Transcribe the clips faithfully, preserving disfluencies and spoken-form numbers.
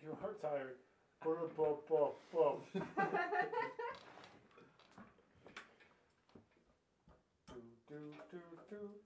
You are tired. Buh, buh, buh, buh. do, do, do, do.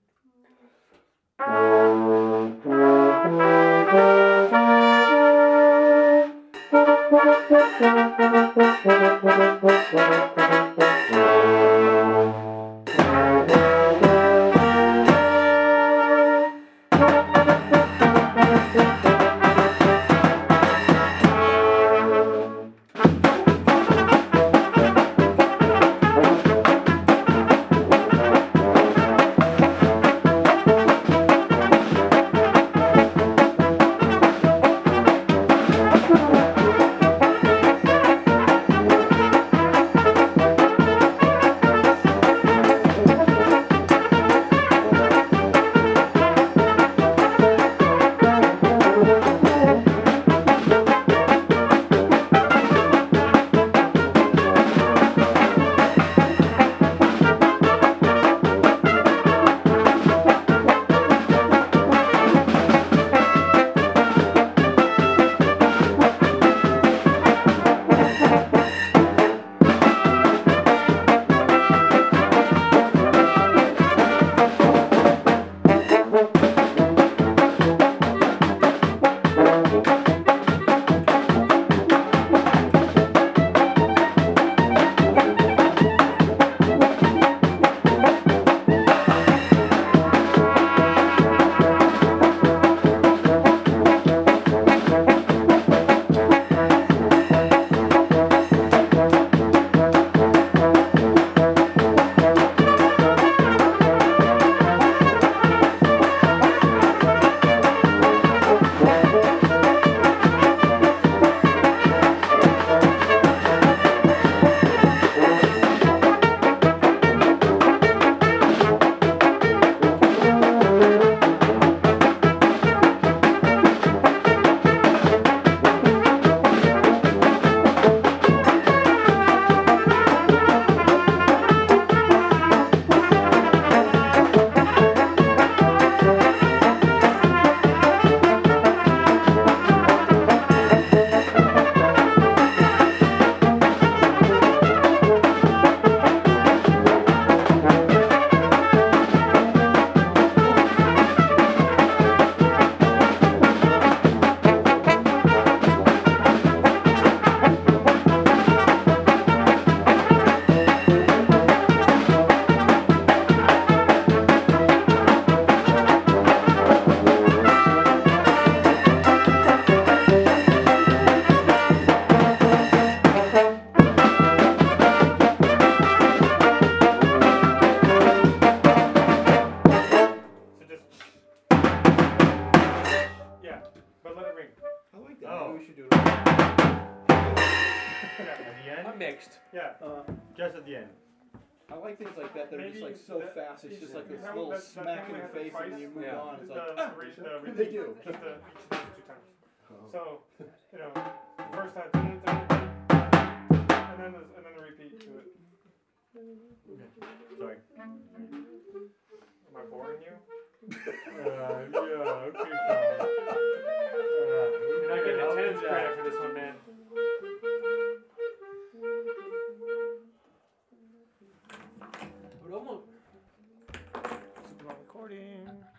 Things like that that are just like so that, fast. It's just like this little that, smack in your face and then you move yeah. on. It's the, like, ah, re, the what did they do? Just the, each of those two times. Oh. So, you know, the first time, and then the, and then the repeat to it. Okay. Sorry. Am I boring you? uh,